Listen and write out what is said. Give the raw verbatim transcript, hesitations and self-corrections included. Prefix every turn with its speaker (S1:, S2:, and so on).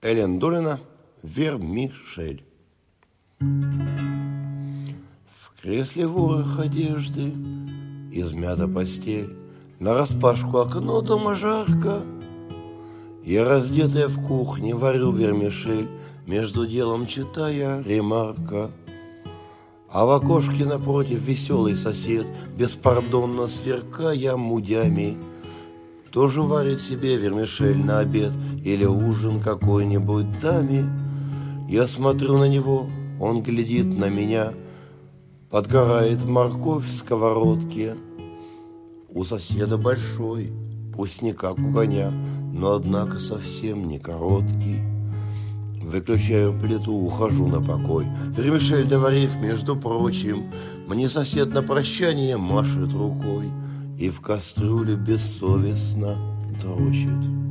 S1: Элен Долина «Вермишель». В кресле ворох одежды, измята постель, нараспашку окно, дома жарко. Я, раздетая в кухне, варю вермишель, между делом читая ремарка. А в окошке напротив веселый сосед, беспардонно сверкая мудями, тоже варит себе вермишель на обед или ужин какой-нибудь даме. Я смотрю на него, он глядит на меня, подгорает морковь в сковородке. У соседа большой, пусть не как у коня, но однако совсем не короткий. Выключаю плиту, ухожу на покой. Вермишель доварив, между прочим, мне сосед на прощание машет рукой и в кастрюле бессовестно дрочит.